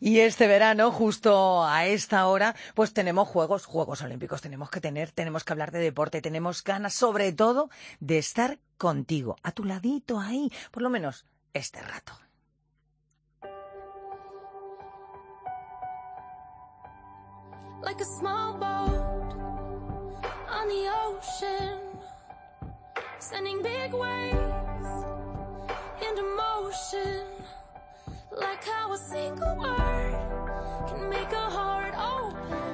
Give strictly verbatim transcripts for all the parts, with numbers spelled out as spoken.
Y este verano, justo a esta hora, pues tenemos Juegos, Juegos Olímpicos. Tenemos que tener, tenemos que hablar de deporte, tenemos ganas sobre todo de estar contigo, a tu ladito ahí, por lo menos este rato. Like a small boat on the ocean, sending big waves into motion, like how a single word can make a heart open.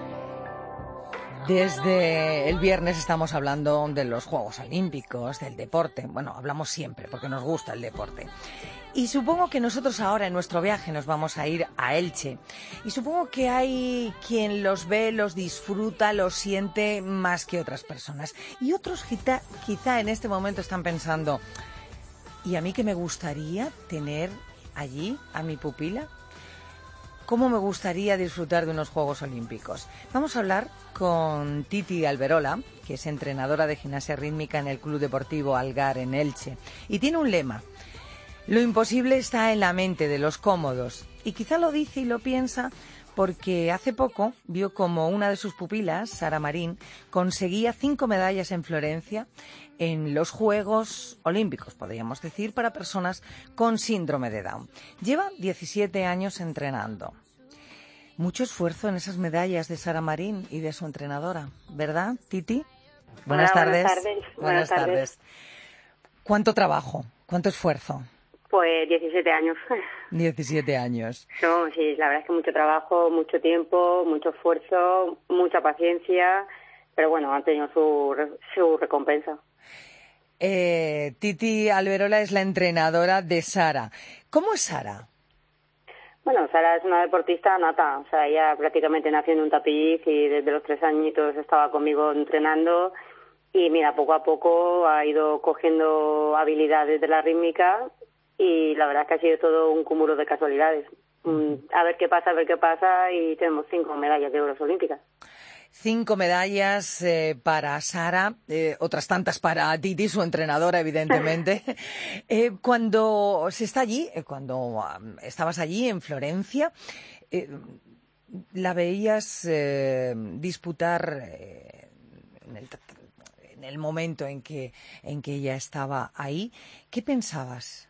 Desde el viernes estamos hablando de los Juegos Olímpicos, del deporte. Bueno, hablamos siempre porque nos gusta el deporte. Y supongo que nosotros ahora en nuestro viaje nos vamos a ir a Elche. Y supongo que hay quien los ve, los disfruta, los siente más que otras personas. Y otros quizá, quizá en este momento están pensando, ¿y a mí qué me gustaría tener allí a mi pupila? ¿Cómo me gustaría disfrutar de unos Juegos Olímpicos? Vamos a hablar con Titi Alberola, que es entrenadora de gimnasia rítmica en el Club Deportivo Algar en Elche. Y tiene un lema: lo imposible está en la mente de los cómodos. Y quizá lo dice y lo piensa porque hace poco vio como una de sus pupilas, Sara Marín, conseguía cinco medallas en Florencia en los Juegos Olímpicos, podríamos decir, para personas con síndrome de Down. Lleva diecisiete años entrenando. Mucho esfuerzo en esas medallas de Sara Marín y de su entrenadora, ¿verdad, Titi? Buenas Hola, tardes. Buenas tardes. Buenas, buenas tardes. tardes. ¿Cuánto trabajo? ¿Cuánto esfuerzo? Pues diecisiete años. diecisiete años. No, sí, la verdad es que mucho trabajo, mucho tiempo, mucho esfuerzo, mucha paciencia, pero bueno, han tenido su, su recompensa. Eh, Titi Alberola es la entrenadora de Sara. ¿Cómo es Sara? Bueno, Sara es una deportista nata, o sea, ella prácticamente nació en un tapiz y desde los tres añitos estaba conmigo entrenando y mira, poco a poco ha ido cogiendo habilidades de la rítmica y la verdad es que ha sido todo un cúmulo de casualidades. Uh-huh. A ver qué pasa, a ver qué pasa y tenemos cinco medallas de oro olímpicas. Cinco medallas eh, para Sara, eh, otras tantas para Titi, su entrenadora, evidentemente. eh, cuando se está allí, eh, cuando um, estabas allí en Florencia, eh, ¿la veías eh, disputar eh, en, el, en el momento en que, en que ella estaba ahí? ¿Qué pensabas?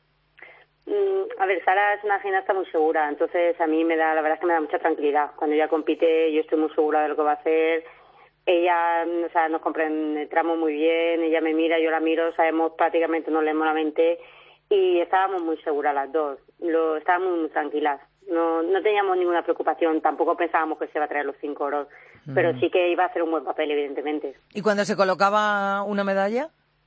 A ver, Sara es una gimnasta muy segura, entonces a mí me da, la verdad es que me da mucha tranquilidad. Cuando ella compite, yo estoy muy segura de lo que va a hacer. Ella, o sea, nos compenetramos muy bien, ella me mira, yo la miro, sabemos prácticamente, nos leemos la mente y estábamos muy seguras las dos. Lo, estábamos muy tranquilas. No, no teníamos ninguna preocupación, tampoco pensábamos que se iba a traer los cinco oros, mm. pero sí que iba a hacer un buen papel, evidentemente. ¿Y cuando se colocaba una medalla?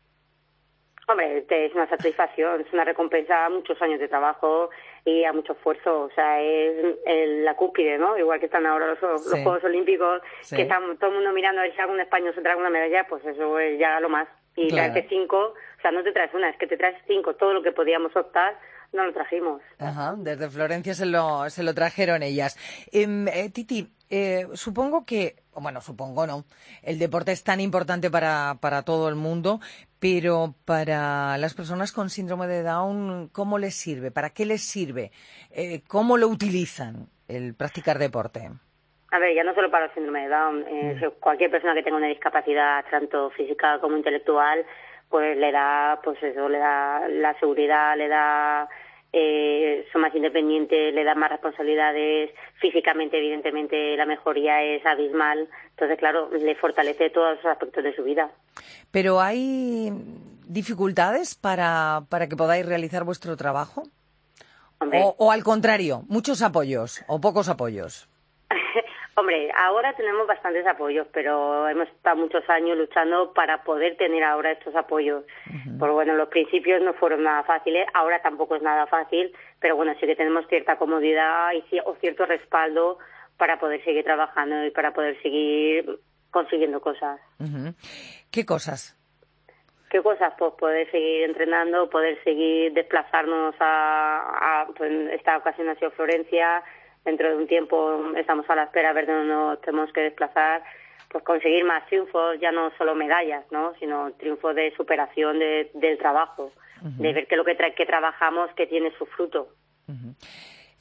Hombre, es una satisfacción, es una recompensa a muchos años de trabajo y a mucho esfuerzo, o sea, es el, la cúspide, ¿no? Igual que están ahora los, sí. los Juegos Olímpicos, sí. que están todo el mundo mirando a ver si algún español se trae una medalla, pues eso es ya lo más. Y claro. traerte cinco, o sea, no te traes una, es que te traes cinco, todo lo que podíamos optar, no lo trajimos. Ajá, desde Florencia se lo, se lo trajeron ellas. Eh, eh, Titi, eh, supongo que, bueno, supongo no, el deporte es tan importante para, para todo el mundo, pero para las personas con síndrome de Down, ¿cómo les sirve? ¿Para qué les sirve? Eh, ¿Cómo lo utilizan el practicar deporte? A ver, ya no solo para el síndrome de Down, eh, mm. cualquier persona que tenga una discapacidad, tanto física como intelectual, pues le da, pues eso, le da la seguridad, le da, eh, son más independientes, le da más responsabilidades, físicamente, evidentemente, la mejoría es abismal, entonces, claro, le fortalece todos los aspectos de su vida. Pero ¿hay dificultades para, para que podáis realizar vuestro trabajo? O, o al contrario, muchos apoyos o pocos apoyos. Hombre, ahora tenemos bastantes apoyos, pero hemos estado muchos años luchando para poder tener ahora estos apoyos. Uh-huh. Porque bueno, los principios no fueron nada fáciles, ahora tampoco es nada fácil, pero bueno, sí que tenemos cierta comodidad y o cierto respaldo para poder seguir trabajando y para poder seguir consiguiendo cosas. Uh-huh. ¿Qué cosas? ¿Qué cosas? Pues poder seguir entrenando, poder seguir desplazarnos a, a pues en esta ocasión ha sido Florencia. Dentro de un tiempo estamos a la espera a ver dónde nos tenemos que desplazar, pues conseguir más triunfos, ya no solo medallas, ¿no? Sino triunfos de superación de, del trabajo, uh-huh. de ver que lo que, tra- que trabajamos que tiene su fruto. Uh-huh.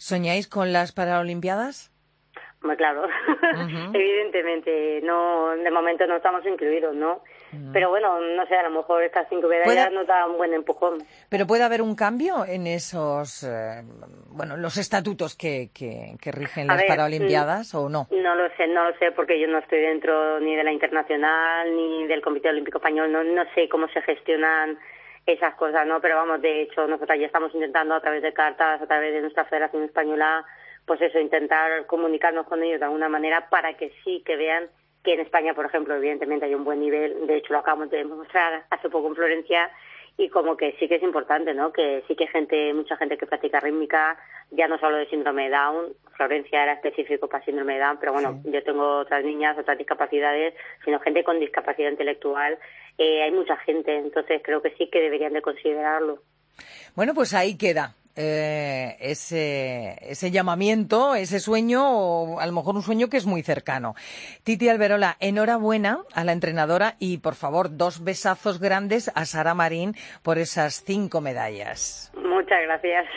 ¿Soñáis con las Paralimpiadas? Hombre, claro, uh-huh. Evidentemente, no, de momento no estamos incluidos, ¿no? Uh-huh. Pero bueno, no sé, a lo mejor estas cinco medallas nos dan un buen empujón. Pero puede haber un cambio en esos, eh, bueno, los estatutos que, que, que rigen las ver, Paralimpiadas, ¿o no? No lo sé, no lo sé, porque yo no estoy dentro ni de la internacional ni del Comité Olímpico Español, no, no sé cómo se gestionan esas cosas, ¿no? Pero vamos, de hecho, nosotros ya estamos intentando a través de cartas, a través de nuestra Federación Española, pues eso, intentar comunicarnos con ellos de alguna manera para que sí que vean que en España, por ejemplo, evidentemente hay un buen nivel, de hecho lo acabamos de demostrar hace poco en Florencia, y como que sí que es importante, ¿no? Que sí que hay gente, mucha gente que practica rítmica, ya no solo de síndrome de Down, Florencia era específico para síndrome de Down, pero bueno, sí. Yo tengo otras niñas, otras discapacidades, sino gente con discapacidad intelectual, eh, hay mucha gente, entonces creo que sí que deberían de considerarlo. Bueno, pues ahí queda. Eh, ese, ese llamamiento, ese sueño, o a lo mejor un sueño que es muy cercano. Titi Alberola, enhorabuena a la entrenadora y, por favor, dos besazos grandes a Sara Marín por esas cinco medallas. Muchas gracias.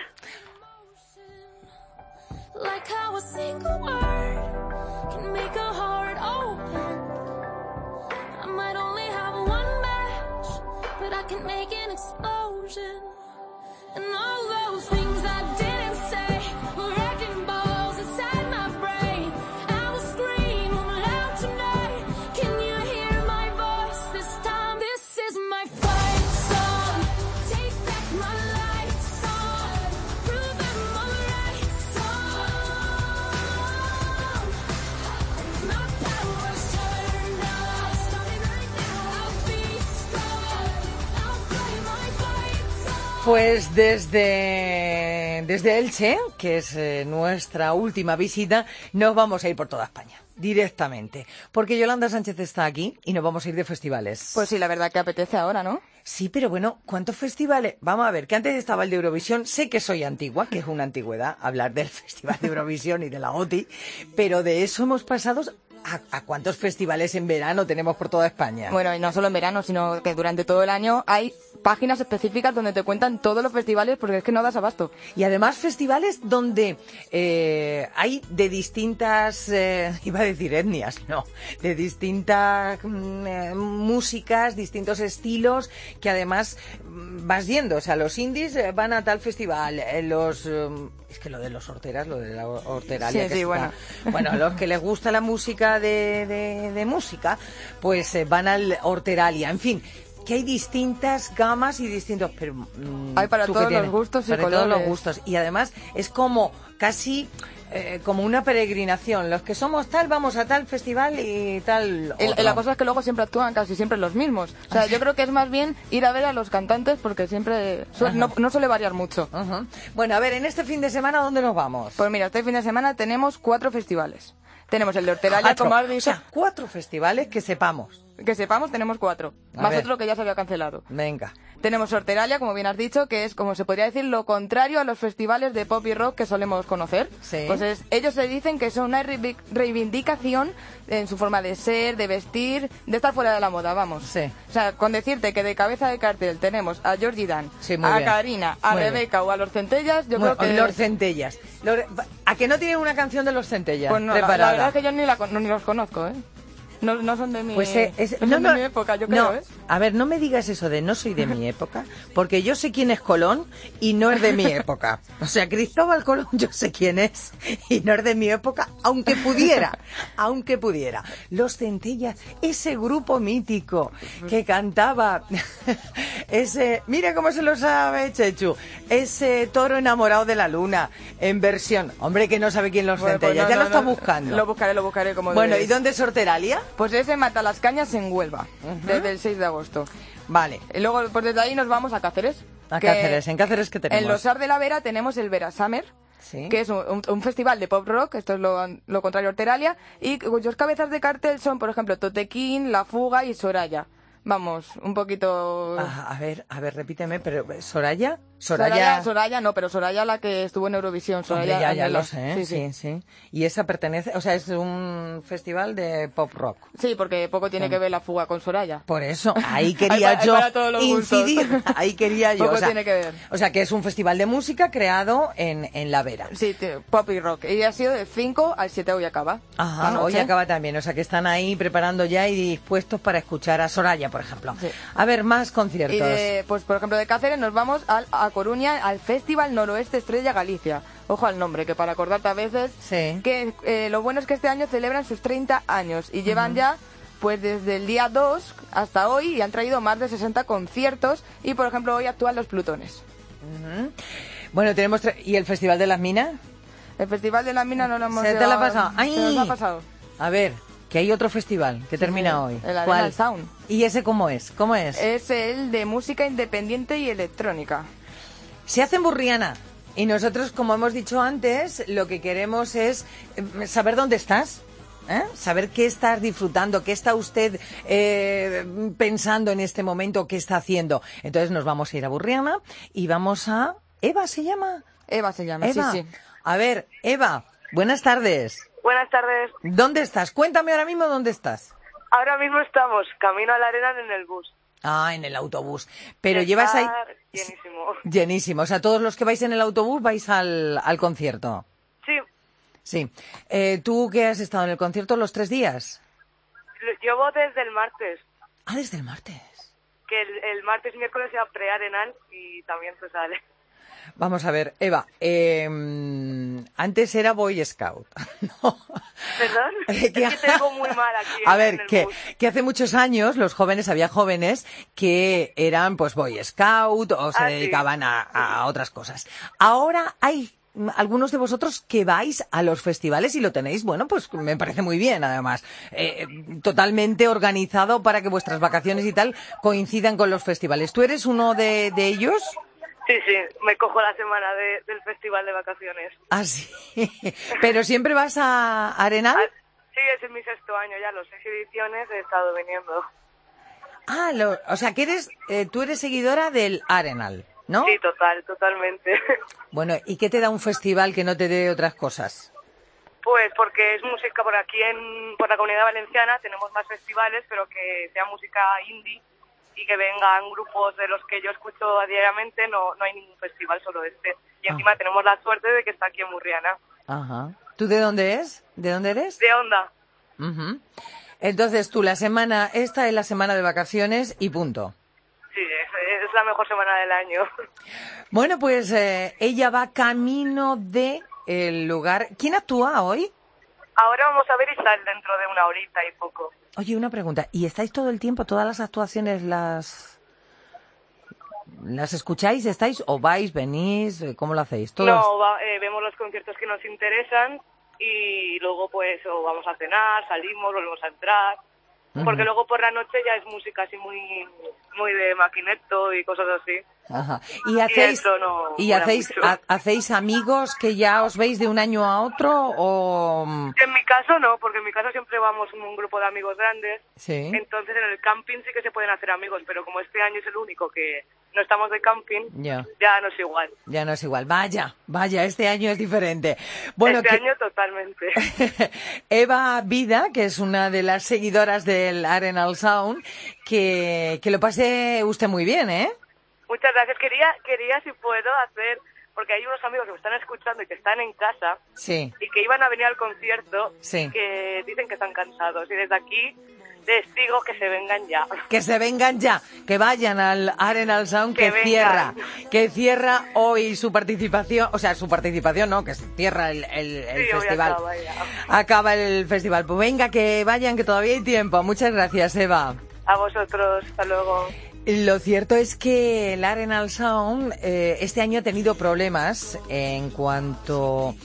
And all those things I didn't say were wrecking balls inside my brain. I will scream loud tonight. Can you hear my voice this time? This is my fight song. Take back my life song. Prove I'm alright song. My power's turned off. Starting right now. I'll be strong. I'll play my fight song. Pues desde, desde Elche, que es eh, nuestra última visita, nos vamos a ir por toda España, directamente. Porque Yolanda Sánchez está aquí y nos vamos a ir de festivales. Pues sí, la verdad que apetece ahora, ¿no? Sí, pero bueno, ¿cuántos festivales? Vamos a ver, que antes estaba el de Eurovisión. Sé que soy antigua, que es una antigüedad hablar del Festival de Eurovisión y de la O T I, pero de eso hemos pasado... ¿A, ¿A cuántos festivales en verano tenemos por toda España? Bueno, y no solo en verano, sino que durante todo el año hay páginas específicas donde te cuentan todos los festivales, porque es que no das abasto. Y además festivales donde eh, hay de distintas, eh, iba a decir etnias, no, de distintas eh, músicas, distintos estilos, que además vas yendo. O sea, los indies van a tal festival, eh, los... Eh, es que lo de los horteras, lo de la horteralia. Sí, que sí, está, bueno. Bueno, los que les gusta la música de, de, de música, pues eh, van al horteralia. En fin, que hay distintas gamas y distintos... Pero, mmm, hay para todos los gustos y para colores. todos los gustos. Y además es como casi... Eh, como una peregrinación. Los que somos tal, vamos a tal festival y tal otro. El, la cosa es que luego siempre actúan casi siempre los mismos. O sea, yo creo que es más bien ir a ver a los cantantes porque siempre su, no, no suele variar mucho. Ajá. Bueno, a ver, en este fin de semana, ¿dónde nos vamos? Pues mira, este fin de semana tenemos cuatro festivales. Tenemos el de Horteralia, como has dicho. O sea, cuatro festivales que sepamos. Que sepamos, tenemos cuatro. A más ver. otro que ya se había cancelado. Venga. Tenemos Horteralia, como bien has dicho, que es, como se podría decir, lo contrario a los festivales de pop y rock que solemos conocer. Sí. Pues es, ellos se dicen que son una reivi- reivindicación en su forma de ser, de vestir, de estar fuera de la moda, vamos. Sí. O sea, con decirte que de cabeza de cartel tenemos a Georgie Dan, Sí, muy a bien. Karina, a Muy Rebeca o a los Centellas, yo Bueno, creo que... Los Centellas. Los- ¿A que no tienen una canción de los Centellas Pues no, la, preparada? la verdad es que yo ni, la, con- no, ni los conozco, ¿eh? No, no son de mi, Pues eh, es- no no, son no, de mi época, yo creo, no. ¿eh? A ver, no me digas eso de no soy de mi época, porque yo sé quién es Colón y no es de mi época. O sea, Cristóbal Colón yo sé quién es y no es de mi época, aunque pudiera, aunque pudiera. Los Centellas, ese grupo mítico que cantaba ese, mira cómo se lo sabe Chechu, ese toro enamorado de la luna en versión, hombre que no sabe quién los Bueno, pues Centellas, no, ya no, lo está no, buscando. Lo buscaré, lo buscaré como Bueno, debes. ¿y dónde es Horteralia? Pues ese mata las cañas en Huelva, Ujú. desde el seis de agosto. Vale. Y luego, pues desde ahí nos vamos a Cáceres. A que Cáceres, ¿en Cáceres qué tenemos? En Los Ar de la Vera tenemos el Vera Summer, Sí. que es un, un- un festival de pop rock, esto es lo, lo contrario a Horteralia, y cuyos cabezas de cartel son, por ejemplo, Totequín, La Fuga y Soraya. Vamos, un poquito... Ah, a ver, a ver, repíteme, pero ¿Soraya? Soraya... Soraya, Soraya no, pero Soraya la que estuvo en Eurovisión. Soraya Hombre, ya, ya Arnelos. lo sé, Sí, sí, sí. sí. Y esa pertenece, o sea, es un festival de pop rock. Sí, porque poco tiene Sí. que ver la fuga con Soraya. Por eso, ahí Hay quería pa- hay yo para todos los gustos. incidir, ahí quería yo. Poco o sea, tiene que ver. O sea, que es un festival de música creado en, en La Vera. Sí, tío, pop y rock. Y ha sido del cinco al siete hoy acaba. Ajá, La hoy noche. acaba también, o sea que están ahí preparando ya y dispuestos para escuchar a Soraya, por ejemplo. Sí. A ver, más conciertos. Y de, pues por ejemplo de Cáceres nos vamos al, a Coruña al Festival Noroeste Estrella Galicia. Ojo al nombre, que para acordarte a veces. Sí. Que eh, lo bueno es que este año celebran sus treinta años y llevan ya pues desde el día dos hasta hoy y han traído más de sesenta conciertos y por ejemplo hoy actúan los Plutones. Ujú. Bueno, tenemos... tra- ¿Y el Festival de las Minas? El Festival de la Mina no lo hemos ¿Se te la ha llevado- pasado? ¡Ay! Se nos ha pasado. A ver, que hay otro festival que termina sí, hoy. el Arena ¿Cuál? Sound. ¿Y ese cómo es? ¿Cómo es? Es el de música independiente y electrónica. Se hace en Burriana. Y nosotros, como hemos dicho antes, lo que queremos es eh, saber dónde estás. ¿eh? Saber qué estás disfrutando, qué está usted eh, pensando en este momento, qué está haciendo. Entonces nos vamos a ir a Burriana y vamos a... ¿Eva se llama? Eva se llama, Eva. sí, sí. A ver, Eva, buenas tardes. Buenas tardes. ¿Dónde estás? Cuéntame ahora mismo dónde estás. Ahora mismo estamos camino a la arena en el bus. Ah, en el autobús. Pero Está llevas ahí... llenísimo. Llenísimo. O sea, todos los que vais en el autobús vais al, al concierto. Sí, Sí. Eh, ¿Tú qué has estado en el concierto los tres días? lo llevo desde el martes, Ah, desde el martes. que el, el martes y miércoles se va a pre-arenal y también se sale. Vamos a ver, Eva. eh, antes era Boy Scout. No. ¿Perdón? Eh, Es que tengo muy mal aquí A en- ver, en el que, bus. que hace muchos años los jóvenes, había jóvenes que eran pues Boy Scout o se Ah, sí. dedicaban a, a otras cosas. Ahora hay mm, algunos de vosotros que vais a los festivales y lo tenéis, bueno, pues me parece muy bien además. Eh, totalmente organizado para que vuestras vacaciones y tal coincidan con los festivales. ¿Tú eres uno de, de ellos? Sí, sí, me cojo la semana de- del festival de vacaciones. Ah, sí. ¿Pero siempre vas a Arenal? Ah, sí, ese es mi sexto año ya, los seis ediciones he estado viniendo. Ah, lo- o sea que eres, eh, tú eres seguidora del Arenal, ¿no? Sí, total, totalmente. Bueno, ¿y qué te da un festival que no te dé otras cosas? Pues porque es música por aquí en por la Comunidad Valenciana, tenemos más festivales, pero que sea música indie y que vengan grupos de los que yo escucho diariamente, no, no hay ningún festival, solo este. Y encima tenemos la suerte de que está aquí en Murriana. Ajá. ¿Tú de dónde es? ¿De dónde eres? De Onda. Ujú. Entonces tú, la semana, esta es la semana de vacaciones y punto. Sí, es, es la mejor semana del año. Bueno, pues eh, ella va camino de el lugar. ¿Quién actúa hoy? Ahora vamos a ver Isal dentro de una horita y poco. Oye, una pregunta. ¿Y estáis todo el tiempo, todas las actuaciones las las escucháis, estáis o vais, venís? ¿Cómo lo hacéis? ¿Todos? No, va- eh, vemos los conciertos que nos interesan y luego pues o vamos a cenar, salimos, volvemos a entrar. Porque luego por la noche ya es música así muy muy de maquineto y cosas así. Ajá. ¿Y hacéis, eso no y mola hacéis, mucho. ha- hacéis amigos que ya os veis de un año a otro o...? En mi caso no, porque en mi caso siempre vamos un, un grupo de amigos grandes. Sí. Entonces en el camping sí que se pueden hacer amigos, pero como este año es el único que no estamos de camping, Ya. ya no es igual. Ya no es igual. Vaya, vaya, este año es diferente. Bueno, este que- año totalmente. Eva Vida, que es una de las seguidoras del Arenal Sound, que, que lo pase usted muy bien, ¿eh? Muchas gracias. Quería, quería si puedo hacer, porque hay unos amigos que me están escuchando y que están en casa Sí. y que iban a venir al concierto, Sí. que dicen que están cansados. Y desde aquí les digo que se vengan ya. Que se vengan ya, que vayan al Arenal Sound que, Que vengan. cierra, que cierra hoy su participación, o sea, su participación no, que se cierra el, el, el Sí, hoy festival. acaba ya. Acaba el festival. Pues venga, que vayan, que todavía hay tiempo. Muchas gracias, Eva. A vosotros, hasta luego. Lo cierto es que el Arenal Sound eh, este año ha tenido problemas en cuanto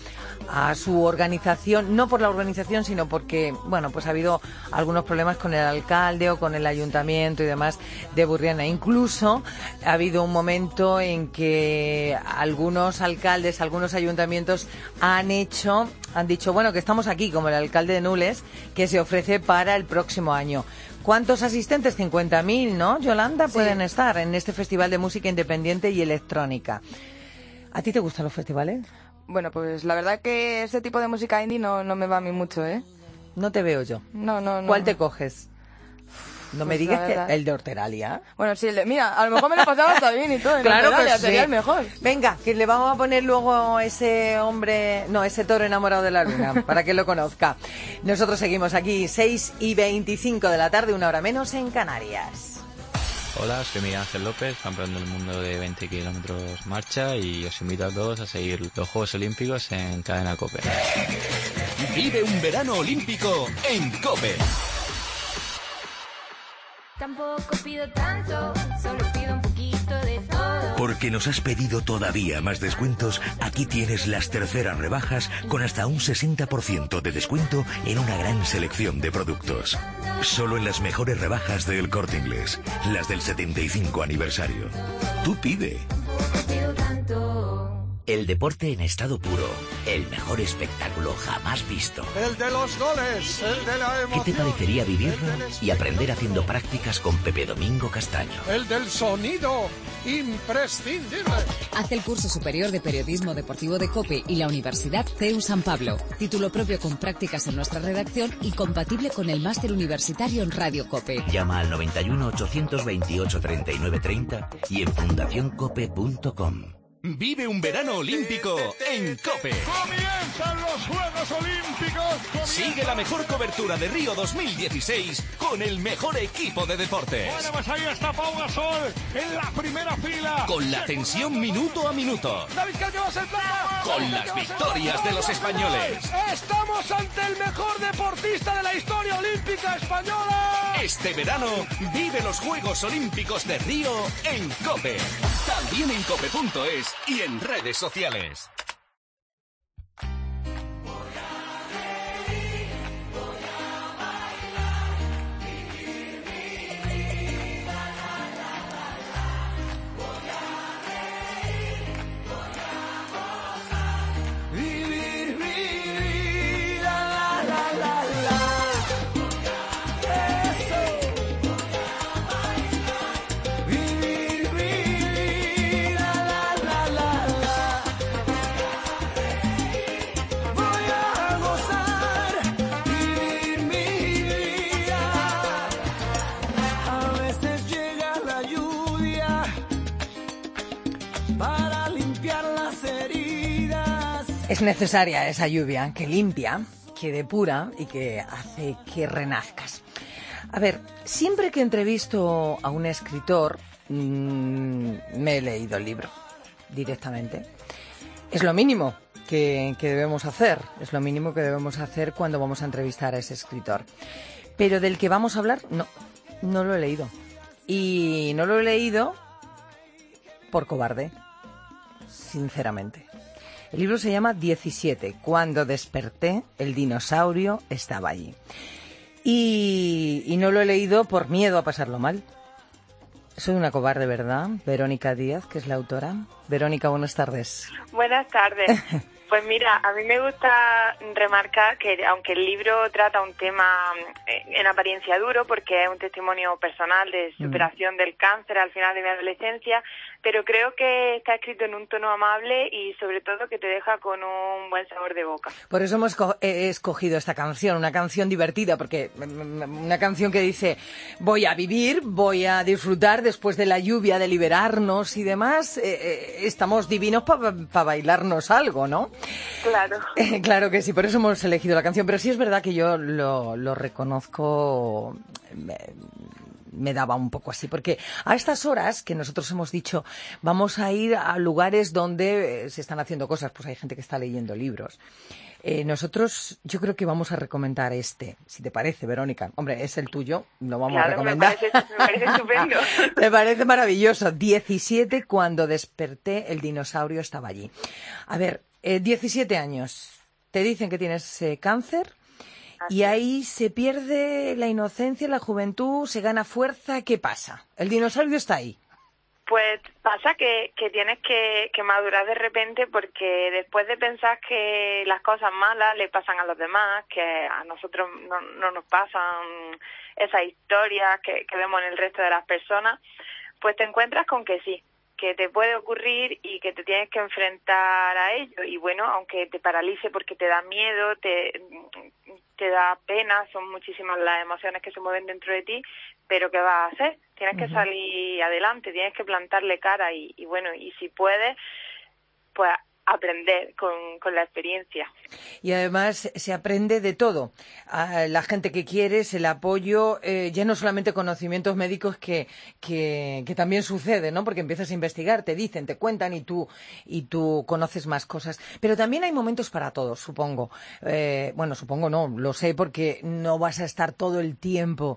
a su organización, no por la organización, sino porque, bueno, pues ha habido algunos problemas con el alcalde o con el ayuntamiento y demás de Burriana. Incluso ha habido un momento en que algunos alcaldes, algunos ayuntamientos han hecho, han dicho, bueno, que estamos aquí, como el alcalde de Nules, que se ofrece para el próximo año. ¿Cuántos asistentes? cincuenta mil, ¿no, Yolanda? Sí. Pueden estar en este Festival de Música Independiente y Electrónica. ¿A ti te gustan los festivales? Bueno, pues la verdad que este tipo de música indie no, no me va a mí mucho, ¿eh? No te veo yo. No, no, no. ¿Cuál te coges? No me Pues digas la que verdad. el de Horteralia. Bueno, sí, el de- mira, a lo mejor me lo pasaba hasta bien y todo. en Claro que Australia, sí. sería el mejor. Venga, que le vamos a poner luego ese hombre, no, ese toro enamorado de la luna, para que lo conozca. Nosotros seguimos aquí, seis y veinticinco de la tarde, una hora menos en Canarias. Hola, soy Miguel Ángel López, campeón del mundo de veinte kilómetros marcha, y os invito a todos a seguir los Juegos Olímpicos en Cadena COPE. Vive un verano olímpico en COPE. Tampoco pido tanto, solo pido un poquito de todo. Porque nos has pedido todavía más descuentos, aquí tienes las terceras rebajas con hasta un sesenta por ciento de descuento en una gran selección de productos. Solo en las mejores rebajas del Corte Inglés, las del setenta y cinco aniversario. Tú pide. Tampoco pido tanto. El deporte en estado puro, el mejor espectáculo jamás visto. El de los goles, el de la emoción. ¿Qué te parecería vivirlo y aprender haciendo prácticas con Pepe Domingo Castaño? El del sonido, imprescindible. Haz el curso superior de periodismo deportivo de COPE y la Universidad C E U San Pablo. Título propio con prácticas en nuestra redacción y compatible con el máster universitario en Radio COPE. Llama al noventa y uno, ochocientos veintiocho, treinta y nueve treinta y en fundación cope punto com. Vive un verano olímpico en COPE. Comienzan los Juegos Olímpicos. Sigue la mejor cobertura de Río dos mil dieciséis con el mejor equipo de deportes. Bueno, pues ahí está Pau Gasol en la primera fila. Con la tensión minuto a minuto. David Callejas el plata. Con las victorias de los españoles. Estamos ante el mejor deportista de la historia olímpica española. Este verano vive los Juegos Olímpicos de Río en COPE. También en cope punto es y en redes sociales. Vivir mi vida, la, la, la, la. Eso. Vivir mi vida, la, la, la, la. Voy a gozar, vivir mi vida. A veces llega la lluvia para limpiar las heridas. Es necesaria esa lluvia que limpia, que depura y que hace que renazcas. A ver, siempre que entrevisto a un escritor, mmm, me he leído el libro directamente. Es lo mínimo que, que debemos hacer, es lo mínimo que debemos hacer cuando vamos a entrevistar a ese escritor. Pero del que vamos a hablar, no, no lo he leído. Y no lo he leído por cobarde, sinceramente. El libro se llama diecisiete. Cuando desperté, el dinosaurio estaba allí. Y, y no lo he leído por miedo a pasarlo mal. Soy una cobarde, ¿verdad? Verónica Díaz, que es la autora. Verónica, buenas tardes. Buenas tardes. Pues mira, a mí me gusta remarcar que aunque el libro trata un tema eh, en apariencia duro, porque es un testimonio personal de superación mm. del cáncer al final de mi adolescencia, pero creo que está escrito en un tono amable y sobre todo que te deja con un buen sabor de boca. Por eso hemos esco- he escogido esta canción, una canción divertida, porque una canción que dice voy a vivir, voy a disfrutar después de la lluvia, de liberarnos y demás. Eh, eh, estamos divinos para pa bailarnos algo, ¿no? Claro. Eh, claro que sí, por eso hemos elegido la canción, pero sí es verdad que yo lo, lo reconozco, me, me daba un poco así, porque a estas horas que nosotros hemos dicho vamos a ir a lugares donde se están haciendo cosas, pues hay gente que está leyendo libros. Eh, nosotros, yo creo que vamos a recomendar este, si te parece, Verónica. Hombre, es el tuyo, lo vamos claro, a recomendar. Me parece, me parece estupendo. Me parece maravilloso. diecisiete, cuando desperté, el dinosaurio estaba allí. A ver, eh, diecisiete años. te dicen que tienes eh, cáncer Así y es. ahí se pierde la inocencia, la juventud, se gana fuerza. ¿Qué pasa? El dinosaurio está ahí. Pues pasa que, que tienes que, que madurar de repente, porque después de pensar que las cosas malas le pasan a los demás, que a nosotros no, no nos pasan esas historias que, que vemos en el resto de las personas, pues te encuentras con que sí, que te puede ocurrir y que te tienes que enfrentar a ello. Y bueno, aunque te paralice porque te da miedo, te, te da pena, son muchísimas las emociones que se mueven dentro de ti, pero ¿qué vas a hacer? Tienes que Ujú. salir adelante, tienes que plantarle cara y, y bueno, y si puedes, pues aprender con, con la experiencia. Y además se aprende de todo. A la gente que quieres, el apoyo, eh, ya no solamente conocimientos médicos que, que, que también sucede, ¿no? Porque empiezas a investigar, te dicen, te cuentan y tú, y tú conoces más cosas. Pero también hay momentos para todos, supongo. Eh, bueno, supongo no, lo sé porque no vas a estar todo el tiempo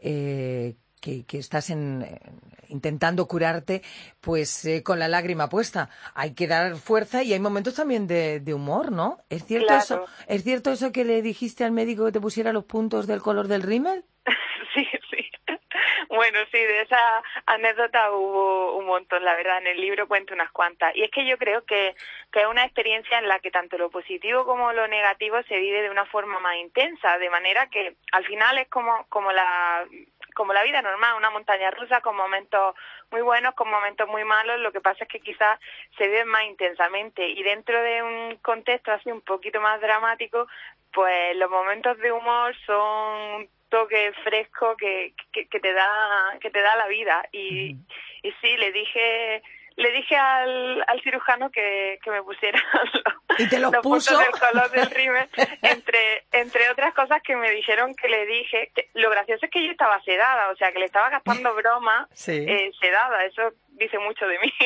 eh, que, que estás en, eh, intentando curarte, pues eh, con la lágrima puesta. Hay que dar fuerza y hay momentos también de, de humor, ¿no? ¿Es cierto Claro. eso? ¿Es cierto eso que le dijiste al médico que te pusiera los puntos del color del rímel? Sí, sí. Bueno, sí, de esa anécdota hubo un montón, la verdad. En el libro cuento unas cuantas. Y es que yo creo que, que es una experiencia en la que tanto lo positivo como lo negativo se vive de una forma más intensa, de manera que al final es como, como la como la vida normal, una montaña rusa con momentos muy buenos, con momentos muy malos. Lo que pasa es que quizás se viven más intensamente, y dentro de un contexto así un poquito más dramático, pues los momentos de humor son un toque fresco que, que, que te da que te da la vida. Y, uh-huh. y sí, le dije le dije al, al cirujano que, que me pusiera los, ¿Y te los los puso? puntos del color del rímel, entre entre otras cosas que me dijeron que le dije. Que, lo gracioso es que yo estaba sedada, o sea, que le estaba gastando broma sí. eh, sedada. Eso dice mucho de mí.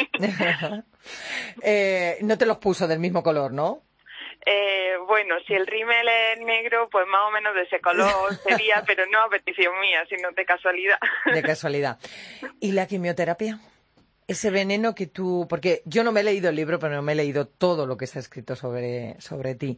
eh, no te los puso del mismo color, ¿no? Eh, bueno, si el rímel es negro, pues más o menos de ese color sería, pero no a petición mía, sino de casualidad. De casualidad. ¿Y la quimioterapia? Ese veneno que tú... Porque yo no me he leído el libro, pero no me he leído todo lo que está escrito sobre, sobre ti.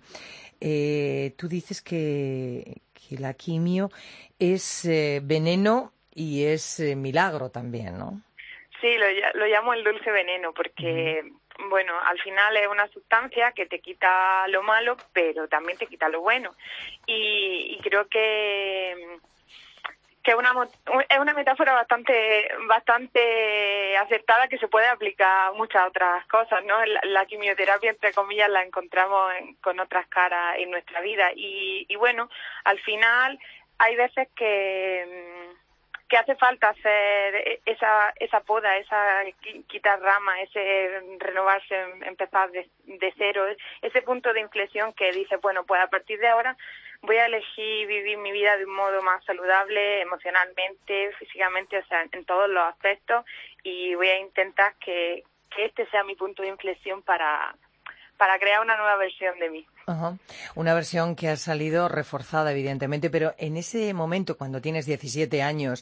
Eh, tú dices que, que la quimio es eh, veneno y es eh, milagro también, ¿no? Sí, lo, lo llamo el dulce veneno porque... Uh-huh. Bueno, al final es una sustancia que te quita lo malo, pero también te quita lo bueno. Y, y creo que que una, es una metáfora bastante bastante acertada, que se puede aplicar a muchas otras cosas, ¿no? La, la quimioterapia, entre comillas, la encontramos en, con otras caras en nuestra vida. Y, y bueno, al final hay veces que... que hace falta hacer esa esa poda, esa quitar ramas, ese renovarse, empezar de, de cero, ese punto de inflexión que dice, bueno, pues a partir de ahora voy a elegir vivir mi vida de un modo más saludable, emocionalmente, físicamente, o sea, en todos los aspectos, y voy a intentar que, que este sea mi punto de inflexión para, para crear una nueva versión de mí. Uh-huh. Una versión que ha salido reforzada, evidentemente, pero en ese momento, cuando tienes diecisiete años,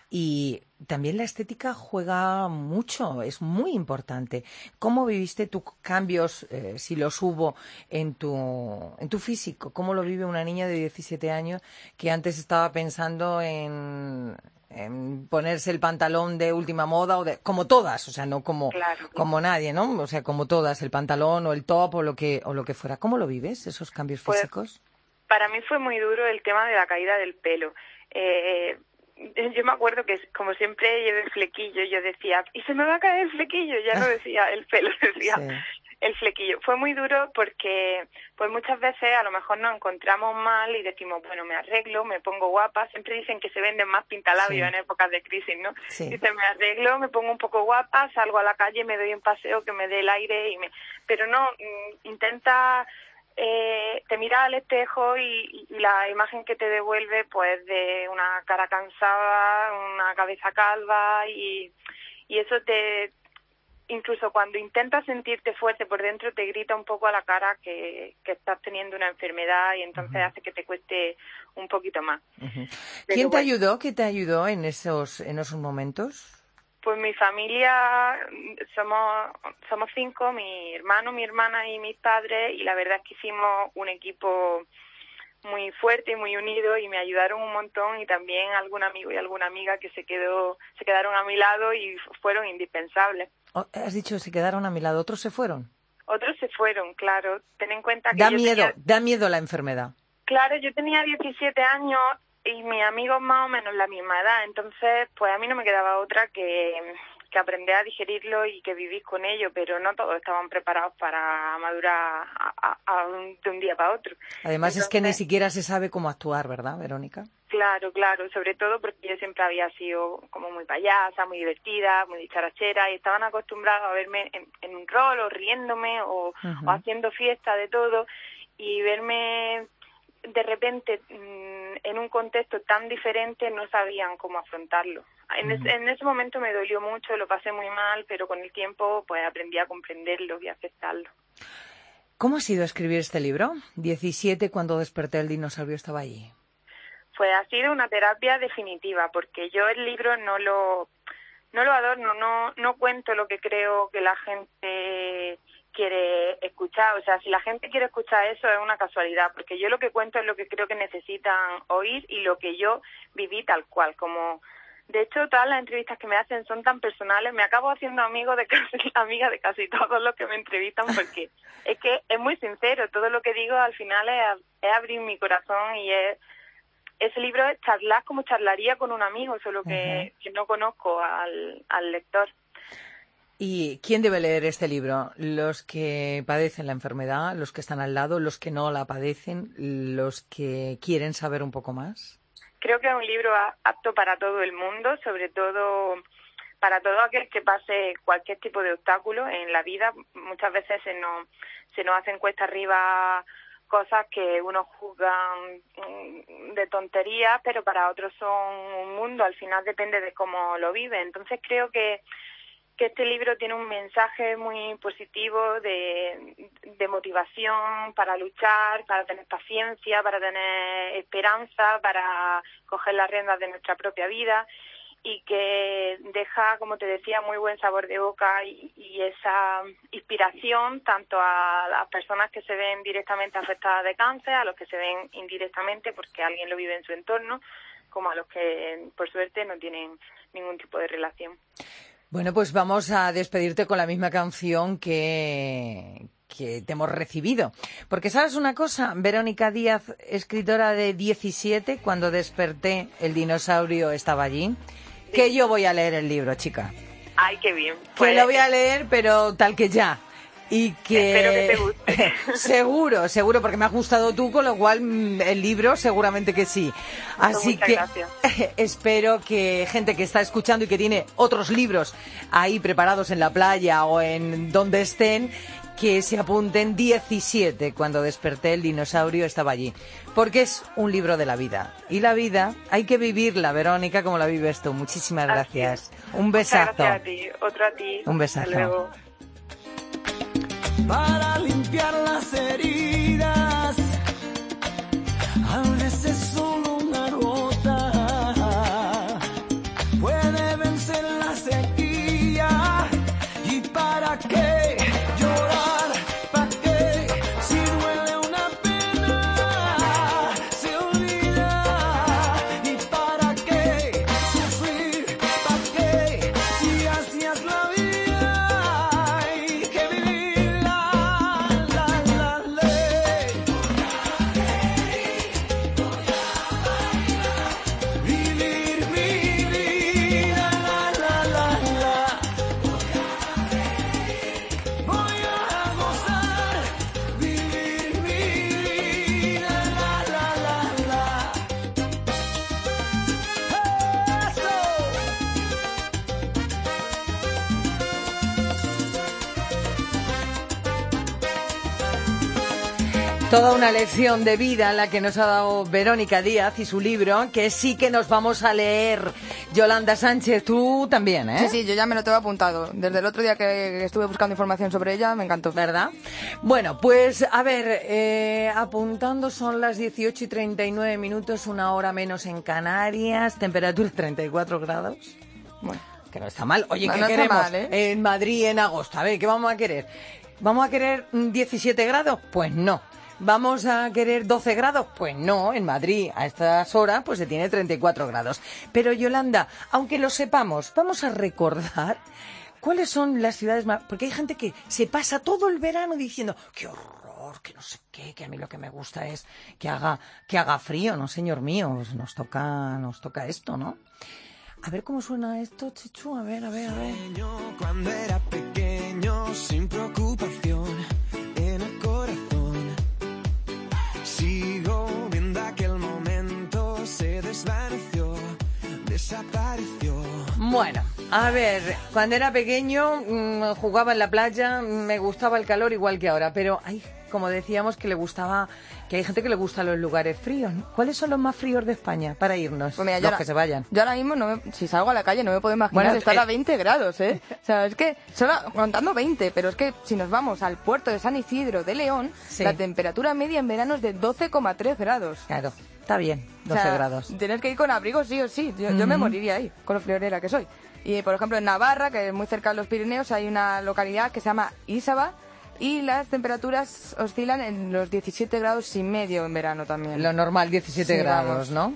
y también la estética juega mucho, es muy importante. ¿Cómo viviste tus cambios, eh, si los hubo, en tu, en tu físico? ¿Cómo lo vive una niña de diecisiete años que antes estaba pensando en... en ponerse el pantalón de última moda, o de, como todas, o sea, no como, claro. como nadie, ¿no? O sea, como todas, el pantalón o el top o lo que, o lo que fuera. ¿Cómo lo vives, esos cambios físicos? Pues, para mí fue muy duro el tema de la caída del pelo. Eh, yo me acuerdo que, como siempre, llevé flequillo. Yo decía, ¿y se me va a caer el flequillo? Ya no decía el pelo, decía... Sí. El flequillo. Fue muy duro porque pues muchas veces a lo mejor nos encontramos mal y decimos, bueno, me arreglo, me pongo guapa. Siempre dicen que se venden más pintalabios sí. en épocas de crisis, ¿no? Sí. Dicen, me arreglo, me pongo un poco guapa, salgo a la calle, me doy un paseo que me dé el aire, y me... pero no, intenta... Eh, te miras al espejo y, y la imagen que te devuelve pues de una cara cansada, una cabeza calva, y, y eso te... Incluso cuando intentas sentirte fuerte por dentro, te grita un poco a la cara que, que estás teniendo una enfermedad, y entonces uh-huh. hace que te cueste un poquito más. Uh-huh. ¿Quién te bueno. ayudó? ¿Qué te ayudó en esos, en esos momentos? Pues mi familia, somos somos cinco, mi hermano, mi hermana y mis padres, y la verdad es que hicimos un equipo muy fuerte y muy unido, y me ayudaron un montón, y también algún amigo y alguna amiga que se quedó se quedaron a mi lado y fueron indispensables. Oh, has dicho se quedaron a mi lado, ¿otros se fueron? Otros se fueron, claro. Ten en cuenta que Da yo miedo, tenía, da miedo la enfermedad. claro, yo tenía diecisiete años y mis amigos más o menos la misma edad, entonces pues a mí no me quedaba otra que, que aprender a digerirlo y que vivir con ello, pero no todos estaban preparados para madurar a, a, a un, de un día para otro. Además Entonces, es que ni siquiera se sabe cómo actuar, ¿verdad, Verónica? Claro, claro, sobre todo porque yo siempre había sido como muy payasa, muy divertida, muy dicharachera, y estaban acostumbrados a verme en, en un rol o riéndome o, Uh-huh. o haciendo fiesta de todo, y verme de repente mmm, en un contexto tan diferente no sabían cómo afrontarlo. En, Uh-huh. es, en ese momento me dolió mucho, lo pasé muy mal, pero con el tiempo pues aprendí a comprenderlo y a aceptarlo. ¿Cómo ha sido escribir este libro? diecisiete, cuando desperté el dinosaurio estaba allí. Pues ha sido una terapia definitiva, porque yo el libro no lo no lo adorno, no no cuento lo que creo que la gente quiere escuchar. O sea, si la gente quiere escuchar eso es una casualidad, porque yo lo que cuento es lo que creo que necesitan oír y lo que yo viví tal cual. Como de hecho todas las entrevistas que me hacen son tan personales, me acabo haciendo amigo de casi, amiga de casi todos los que me entrevistan, porque es que es muy sincero, todo lo que digo al final es, es abrir mi corazón, y es ese libro es charlar como charlaría con un amigo, solo que, uh-huh. que no conozco al, al lector. ¿Y quién debe leer este libro? ¿Los que padecen la enfermedad, los que están al lado, los que no la padecen, los que quieren saber un poco más? Creo que es un libro apto para todo el mundo, sobre todo para todo aquel que pase cualquier tipo de obstáculo en la vida. Muchas veces se nos, se nos hacen cuesta arriba cosas que unos juzgan de tonterías, pero para otros son un mundo. Al final depende de cómo lo vive. Entonces creo que que este libro tiene un mensaje muy positivo de, de motivación para luchar, para tener paciencia, para tener esperanza, para coger las riendas de nuestra propia vida, y que deja, como te decía, muy buen sabor de boca y, y esa inspiración tanto a las personas que se ven directamente afectadas de cáncer, a los que se ven indirectamente porque alguien lo vive en su entorno, como a los que, por suerte, no tienen ningún tipo de relación. Bueno, pues vamos a despedirte con la misma canción que, que te hemos recibido. Porque, ¿sabes una cosa? Verónica Díaz, escritora de diecisiete, cuando desperté el dinosaurio estaba allí, sí. Que yo voy a leer el libro, chica. Ay, qué bien. Pues... Que lo voy a leer, pero tal que ya. Y que... Espero que te guste. Seguro, seguro, porque me ha gustado tú, con lo cual el libro seguramente que sí. Así Muchas que gracias. Espero que gente que está escuchando y que tiene otros libros ahí preparados en la playa o en donde estén, que se apunten diecisiete, cuando desperté el dinosaurio estaba allí. Porque es un libro de la vida. Y la vida hay que vivirla, Verónica, como la vives tú. Muchísimas gracias. Un besazo. Muchas gracias a ti. Otro a ti. Un besazo. Hasta luego. Para limpiar las heridas, a veces solo una gota puede vencer la sequía. ¿Y para qué llorar? ¿Para qué? Si duele una pena, se olvida. ¿Y para qué sufrir? ¿Para qué? Si hacías la vida hay que vivir. Toda una lección de vida la que nos ha dado Verónica Díaz y su libro, que sí que nos vamos a leer. Yolanda Sánchez, tú también, ¿eh? Sí, sí, yo ya me lo tengo apuntado. Desde el otro día que estuve buscando información sobre ella, me encantó. ¿Verdad? Bueno, pues a ver, eh, apuntando, son las dieciocho y treinta y nueve minutos, una hora menos en Canarias, temperatura treinta y cuatro grados. Bueno. que no está mal. Oye, No, ¿qué no está queremos mal, ¿eh? en Madrid en agosto? A ver, ¿qué vamos a querer? ¿Vamos a querer mm, diecisiete grados? Pues no. ¿Vamos a querer doce grados? Pues no, en Madrid a estas horas pues se tiene treinta y cuatro grados. Pero Yolanda, aunque lo sepamos, vamos a recordar cuáles son las ciudades más... Porque hay gente que se pasa todo el verano diciendo ¡qué horror! Que no sé qué, que a mí lo que me gusta es que haga, que haga frío, ¿no, señor mío? Pues nos toca, nos toca esto, ¿no? A ver cómo suena esto, Chichu, a ver, a ver, a ver. Cuando era pequeño, sin preocupación en el corazón, sigo viendo aquel momento, se desvaneció, desapareció. Bueno, a ver, cuando era pequeño mmm, jugaba en la playa, me gustaba el calor igual que ahora, pero hay, como decíamos, que le gustaba, que hay gente que le gusta los lugares fríos, ¿no? ¿Cuáles son los más fríos de España para irnos? Pues mira, yo los ahora- que se vayan. Yo ahora mismo, no me- si salgo a la calle, no me puedo imaginar Bueno, estar eh, a veinte grados, ¿eh? O sea, es que, solo contando veinte, pero es que si nos vamos al puerto de San Isidro de León, Sí. la temperatura media en verano es de doce coma tres grados. Claro, está bien, O doce sea, grados. Tienes que ir con abrigo sí o sí. Yo, yo me Ujú. moriría ahí, con lo friolera que soy. Y, por ejemplo, en Navarra, que es muy cerca de los Pirineos, hay una localidad que se llama Ísaba, y las temperaturas oscilan en los diecisiete grados y medio en verano también. Lo normal, diecisiete Sí, grados, vamos. ¿no?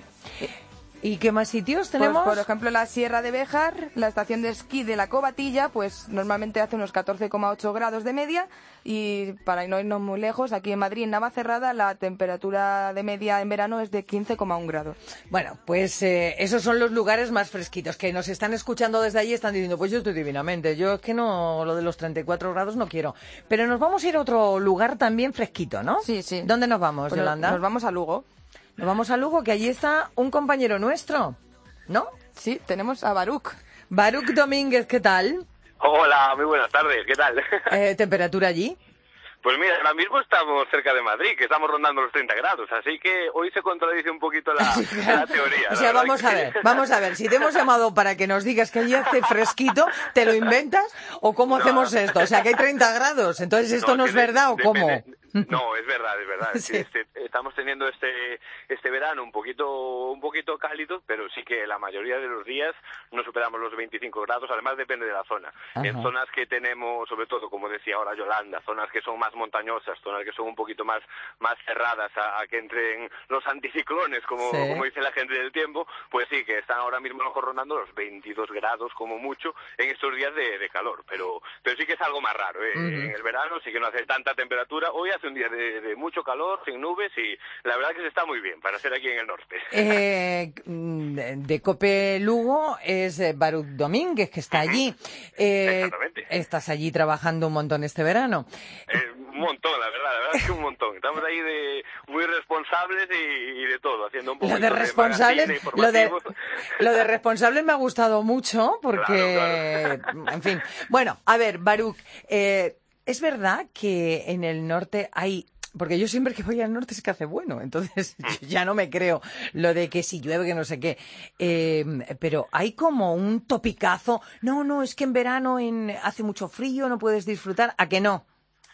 ¿Y qué más sitios Pues, tenemos? por ejemplo, la Sierra de Béjar, la estación de esquí de la Cobatilla, pues normalmente hace unos catorce coma ocho grados de media, y para no irnos muy lejos, aquí en Madrid, en Navacerrada, la temperatura de media en verano es de quince coma uno grados. Bueno, pues eh, esos son los lugares más fresquitos, que nos están escuchando desde allí y están diciendo, pues yo estoy divinamente, yo es que no, lo de los treinta y cuatro grados no quiero. Pero nos vamos a ir a otro lugar también fresquito, ¿no? Sí, sí. ¿Dónde nos vamos, Pues Yolanda? nos vamos a Lugo. Nos vamos a Lugo, que allí está un compañero nuestro, ¿no? Sí, tenemos a Baruch. Baruch Domínguez, ¿qué tal? Hola, muy buenas tardes, ¿qué tal? Eh, ¿Temperatura allí? Pues mira, ahora mismo estamos cerca de Madrid, que estamos rondando los treinta grados, así que hoy se contradice un poquito la, la teoría. O la sea, verdad vamos que- a ver, vamos a ver, si te hemos llamado para que nos digas que allí hace fresquito, ¿te lo inventas o cómo hacemos esto? O sea, que hay treinta grados, entonces ¿esto no, es es que de- verdad o cómo? depende- No, es verdad, es verdad. Sí. Sí, este- estamos teniendo este este verano un poquito un poquito cálido, pero sí que la mayoría de los días no superamos los veinticinco grados, además depende de la zona. Ajá. En zonas que tenemos, sobre todo, como decía ahora Yolanda, zonas que son más montañosas, zonas que son un poquito más más cerradas a, a que entren los anticiclones, como, Sí. como dice la gente del tiempo, pues sí, que están ahora mismo a lo mejor rondando los veintidós grados como mucho en estos días de, de calor, pero pero sí que es algo más raro, ¿eh? Ujú. En el verano sí que no hace tanta temperatura. Hoy hace un día de, de mucho calor, sin nubes, y la verdad que se está muy bien para ser aquí en el norte. Eh, mm, de de Cope Lugo es eh, Baruch Domínguez, que está allí. Eh, Exactamente. estás allí trabajando un montón este verano. Eh, un montón, la verdad, la verdad es que un montón. Estamos ahí de muy responsables y, y de todo, haciendo un poco Lo de responsables, lo de, lo de responsables me ha gustado mucho porque, en fin. Bueno, a ver, Baruch, eh, ¿es verdad que en el norte hay... Porque yo siempre que voy al norte es que hace bueno, entonces yo ya no me creo lo de que si llueve, que no sé qué. Eh, pero hay como un topicazo. No, no, es que en verano en, hace mucho frío, no puedes disfrutar. ¿A que no?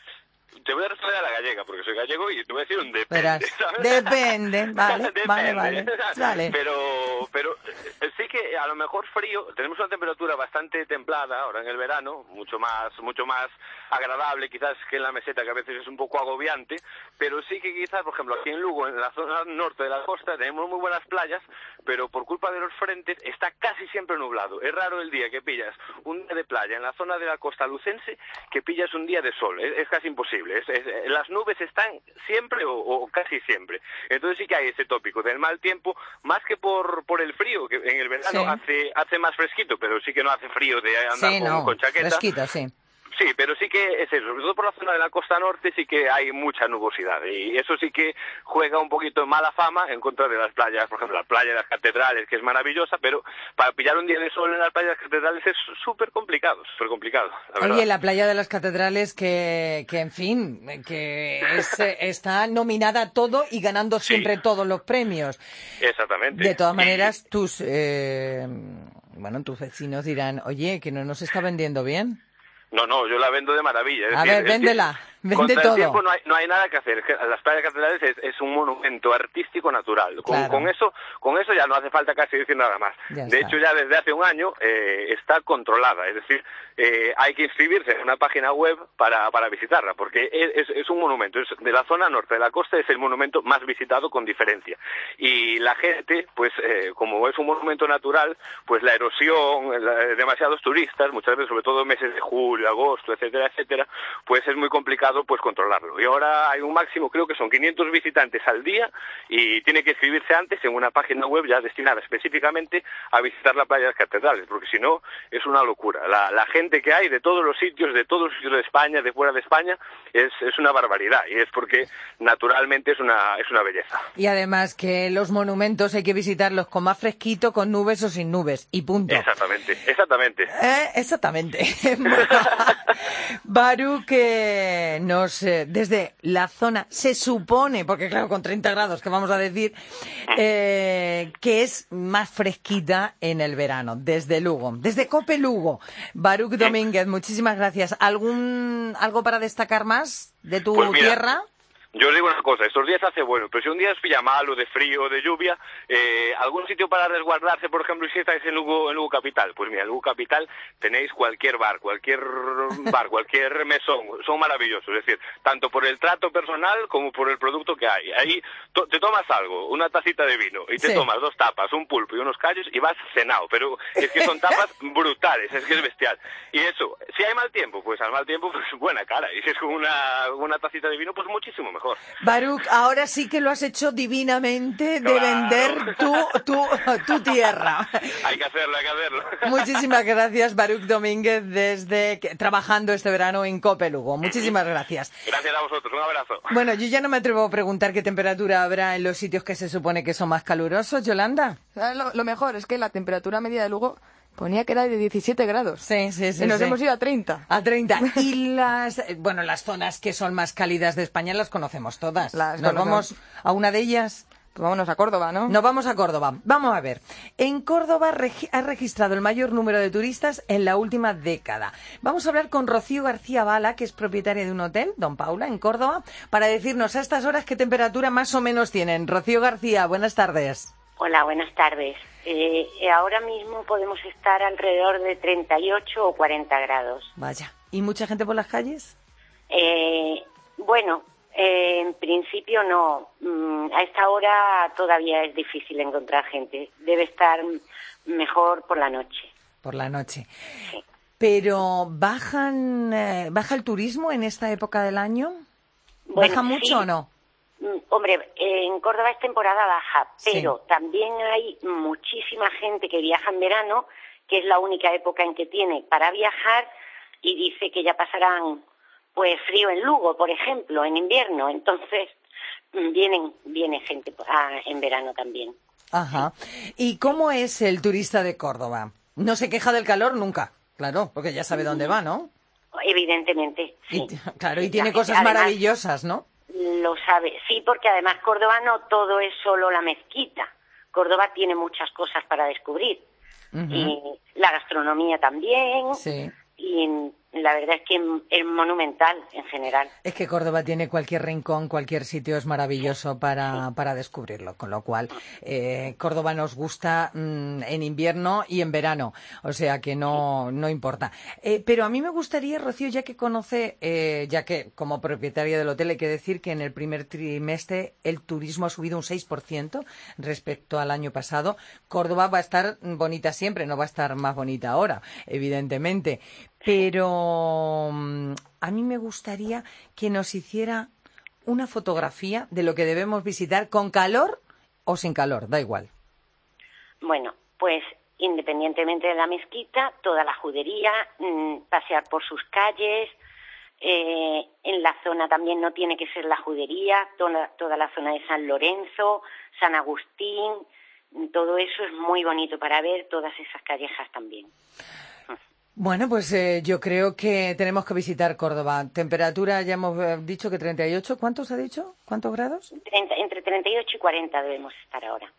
Te voy a responder a la gallega, porque soy gallego y te voy a decir un depende, Verás. ¿sabes? Depende, vale, vale, vale. Vale. Pero, pero eh, sí que a lo mejor frío, tenemos una temperatura bastante templada ahora en el verano, mucho más, mucho más agradable quizás que en la meseta, que a veces es un poco agobiante, pero sí que quizás, por ejemplo, aquí en Lugo, en la zona norte de la costa, tenemos muy buenas playas, pero por culpa de los frentes está casi siempre nublado. Es raro el día que pillas un día de playa en la zona de la costa lucense que pillas un día de sol, es, es casi imposible. Es, es- las nubes están siempre o, o casi siempre. Entonces sí que hay ese tópico del mal tiempo, más que por, por el frío, que en el verano Sí. hace, hace más fresquito, pero sí que no hace frío de andar Sí, con, no, con chaqueta. fresquito, sí. Sí, pero sí que es eso, sobre todo por la zona de la costa norte sí que hay mucha nubosidad y eso sí que juega un poquito en mala fama en contra de las playas, por ejemplo, la playa de las catedrales, que es maravillosa, pero para pillar un día de sol en las playas de las catedrales es súper complicado, súper complicado, la verdad. Oye, la playa de las catedrales que, que en fin, que es, eh, está nominada a todo y ganando siempre todos los premios. Exactamente. De todas Y- maneras, tus, eh, bueno, tus vecinos dirán, oye, que no nos está vendiendo bien. No, no, yo la vendo de maravilla. es A decir, ver, es que- véndela, Vende contra todo. el tiempo no hay, no hay nada que hacer. Es que las playas catedrales es, es un monumento artístico natural. Con, Claro. con eso con eso ya no hace falta casi decir nada más. Ya de está. hecho, ya desde hace un año eh, está controlada. Es decir, eh, hay que inscribirse en una página web para, para visitarla, porque es, es un monumento. Es de la zona norte de la costa, es el monumento más visitado con diferencia. Y la gente, pues eh, como es un monumento natural, pues la erosión, la- demasiados turistas, muchas veces, sobre todo en meses de julio, agosto, etcétera, etcétera, pues es muy complicado pues controlarlo. Y ahora hay un máximo, creo que son quinientos visitantes al día, y tiene que inscribirse antes en una página web ya destinada específicamente a visitar la playa de las catedrales, porque si no es una locura. La, la gente que hay de todos los sitios, de todos los sitios de España, de fuera de España, es, es una barbaridad, y es porque naturalmente es una, es una belleza. Y además que los monumentos hay que visitarlos con más fresquito, con nubes o sin nubes, y punto. Exactamente, exactamente. Eh, exactamente. Baruch, que nos, eh, desde la zona, se supone, porque claro, con treinta grados, que vamos a decir, eh, que es más fresquita en el verano, desde Lugo, desde Cope Lugo. Baruch Domínguez, muchísimas gracias. ¿Algún, algo para destacar más de tu Pues mira, tierra? Yo os digo una cosa, estos días hace bueno, pero si un día os pilla malo, de frío, de lluvia, eh, algún sitio para resguardarse, por ejemplo, si estáis en Lugo, en Lugo Capital, pues mira, en Lugo Capital tenéis cualquier bar, cualquier bar, cualquier mesón, son maravillosos, es decir, tanto por el trato personal como por el producto que hay. Ahí to- te tomas algo, una tacita de vino, y te Sí. tomas dos tapas, un pulpo y unos callos y vas cenado, pero es que son tapas brutales, es que es bestial. Y eso, si hay mal tiempo, pues al mal tiempo, pues buena cara, y si es con una, una tacita de vino, pues muchísimo mejor. Baruch, ahora sí que lo has hecho divinamente de Claro. vender tu, tu, tu tierra. Hay que hacerlo, hay que hacerlo. Muchísimas gracias, Baruch Domínguez, desde que- trabajando este verano en Cope Lugo. Muchísimas gracias. Gracias a vosotros, un abrazo. Bueno, yo ya no me atrevo a preguntar qué temperatura habrá en los sitios que se supone que son más calurosos, Yolanda. ¿Sabes Lo, lo mejor es que la temperatura media de Lugo ponía que era de diecisiete grados. Sí, sí, sí. Y nos sí. hemos ido a treinta. A treinta. Y las, eh, bueno, las zonas que son más cálidas de España las conocemos todas. Las ¿Nos conocemos. vamos a una de ellas? Pues vámonos a Córdoba, ¿no? Nos vamos a Córdoba. Vamos a ver. En Córdoba regi- ha registrado el mayor número de turistas en la última década. Vamos a hablar con Rocío García Bala, que es propietaria de un hotel, Don Paula, en Córdoba, para decirnos a estas horas qué temperatura más o menos tienen. Rocío García, buenas tardes. Hola, buenas tardes. Eh, eh, ahora mismo podemos estar alrededor de treinta y ocho o cuarenta grados. Vaya. ¿Y mucha gente por las calles? Eh, bueno, eh, en principio no. Mm, a esta hora todavía es difícil encontrar gente. Debe estar mejor por la noche. Por la noche. Pero ¿bajan, eh, ¿baja el turismo en esta época del año? Bueno, ¿Baja mucho sí. o no? Mm, Hombre, eh, en Córdoba es temporada baja, Sí. pero también hay muchísima gente que viaja en verano, que es la única época en que tiene para viajar, y dice que ya pasarán pues frío en Lugo, por ejemplo, en invierno. Entonces mm, vienen viene gente ah, en verano también. Ajá. ¿Y cómo es el turista de Córdoba? No se queja del calor nunca, claro, porque ya sabe dónde va, ¿no? Evidentemente, sí. Y t- claro, y La tiene gente, cosas además, maravillosas, ¿no? Lo sabe, sí, porque además Córdoba no todo es solo la mezquita. Córdoba tiene muchas cosas para descubrir. Ujú. Y la gastronomía también. Sí. Y la verdad es que es monumental en general. Es que Córdoba tiene cualquier rincón, cualquier sitio es maravilloso para, para descubrirlo, con lo cual eh, Córdoba nos gusta mm, en invierno y en verano, o sea que no, no importa. Eh, pero a mí me gustaría, Rocío, ya que conoce, eh, ya que como propietaria del hotel hay que decir que en el primer trimestre el turismo ha subido un seis por ciento respecto al año pasado. Córdoba va a estar bonita siempre, no va a estar más bonita ahora, evidentemente. Pero mm, a mí me gustaría que nos hiciera una fotografía de lo que debemos visitar con calor o sin calor, da igual. Bueno, pues independientemente de la mezquita, toda la judería, mmm, pasear por sus calles. Eh, en la zona también no tiene que ser la judería, toda, toda la zona de San Lorenzo, San Agustín, todo eso es muy bonito para ver, todas esas callejas también. Bueno, pues eh, yo creo que tenemos que visitar Córdoba. Temperatura, ya hemos eh, dicho que treinta y ocho. ¿Cuántos ha dicho? ¿Cuántos grados? treinta, entre treinta y ocho y cuarenta debemos estar ahora.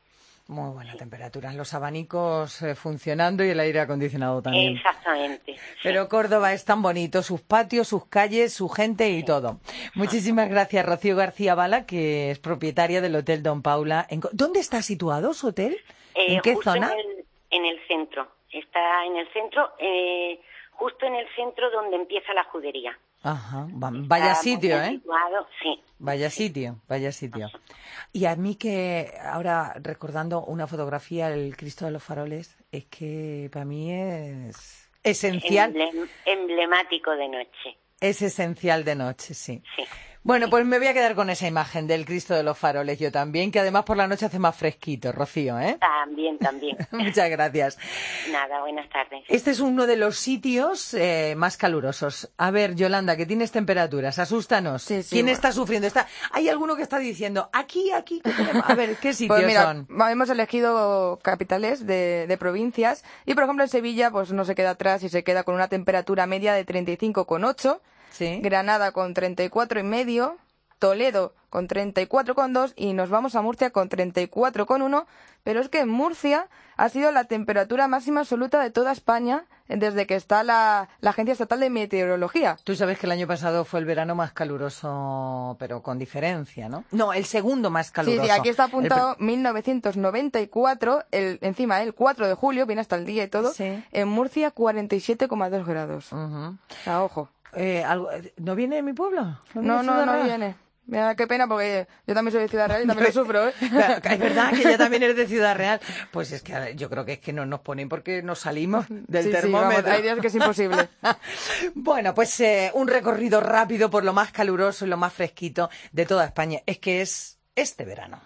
Muy buena sí. temperatura. Los abanicos eh, funcionando y el aire acondicionado también. Exactamente. Pero sí. Córdoba es tan bonito, sus patios, sus calles, su gente y sí. todo. Muchísimas gracias, Rocío García Bala, que es propietaria del Hotel Don Paula. En... ¿Dónde está situado su hotel? Eh, ¿En qué justo zona? En el, en el centro. Está en el centro, eh, justo en el centro donde empieza la judería. Ajá, vaya está sitio, ¿eh? Situado, sí. Vaya sí. sitio, vaya sitio. Y a mí que ahora recordando una fotografía, el Cristo de los Faroles, es que para mí es esencial. Emblem, emblemático de noche. Es esencial de noche, sí. Sí. Bueno, pues me voy a quedar con esa imagen del Cristo de los Faroles yo también, que además por la noche hace más fresquito, Rocío, ¿eh? También, también. Muchas gracias. Nada, buenas tardes. Este es uno de los sitios eh, más calurosos. A ver, Yolanda, que tienes temperaturas, asústanos. Sí, sí, ¿Quién bueno. está sufriendo? Está... Hay alguno que está diciendo, aquí, aquí, ¿qué tenemos? A ver, ¿qué sitios pues mira, son? Hemos elegido capitales de, de provincias y, por ejemplo, en Sevilla pues no se queda atrás y se queda con una temperatura media de treinta y cinco coma ocho, ¿Sí? Granada con treinta y cuatro coma cinco, Toledo con treinta y cuatro coma dos y nos vamos a Murcia con treinta y cuatro coma uno, pero es que en Murcia ha sido la temperatura máxima absoluta de toda España desde que está la, la Agencia Estatal de Meteorología. Tú sabes que el año pasado fue el verano más caluroso, pero con diferencia, ¿no? No, el segundo más caluroso. Sí, sí, aquí está apuntado el... mil novecientos noventa y cuatro, el, encima el cuatro de julio, viene hasta el día y todo, sí. En Murcia cuarenta y siete coma dos grados. Uh-huh. O sea, ojo. Eh, ¿algo... ¿No viene de mi pueblo? No, no, no, no viene. Mira, qué pena, porque yo también soy de Ciudad Real y también lo sufro, ¿eh? Es verdad que ella también es de Ciudad Real. Pues es que yo creo que es que no nos ponen porque nos salimos del sí, termómetro. Sí, vamos, hay días que es imposible. Bueno, pues eh, un recorrido rápido por lo más caluroso y lo más fresquito de toda España. Es que es este verano.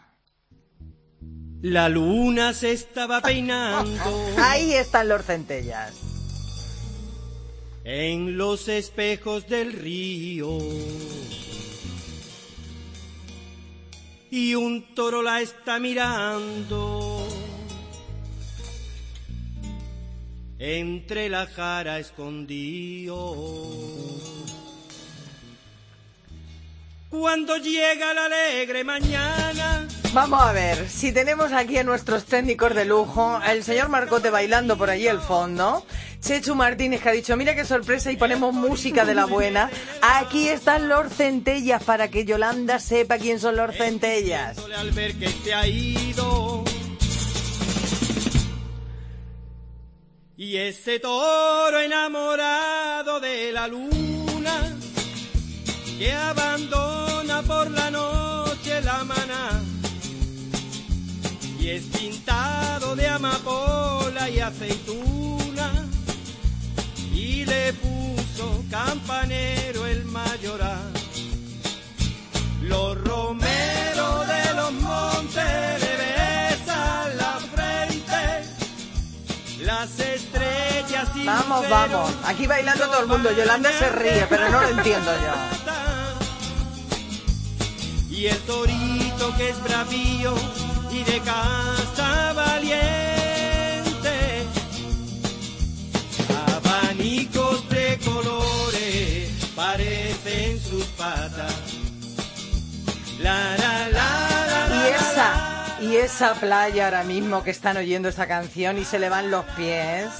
La luna se estaba peinando. Ahí están los centellas. En los espejos del río. Y un toro la está mirando entre la jara escondido. Cuando llega la alegre mañana. Vamos a ver, si tenemos aquí a nuestros técnicos de lujo, el señor Marcote bailando por allí al fondo, Chechu Martínez que ha dicho, mira qué sorpresa y ponemos música de la buena. Aquí están los centellas para que Yolanda sepa quién son los centellas. Al ver que te ha ido. Y ese toro enamorado de la luna que abandona por la noche la maná y es pintado de amapola y aceituna y le puso campanero el mayoral. Los romeros de los montes le besan la frente, las estrellas y vamos, vamos, aquí bailando todo el mundo. Yolanda se ríe, pero no lo entiendo yo. Y el torito que es bravío y de casta valiente, abanicos de colores parecen sus patas. La, la, la, la, la, y esa, y esa playa ahora mismo que están oyendo esa canción y se le van los pies.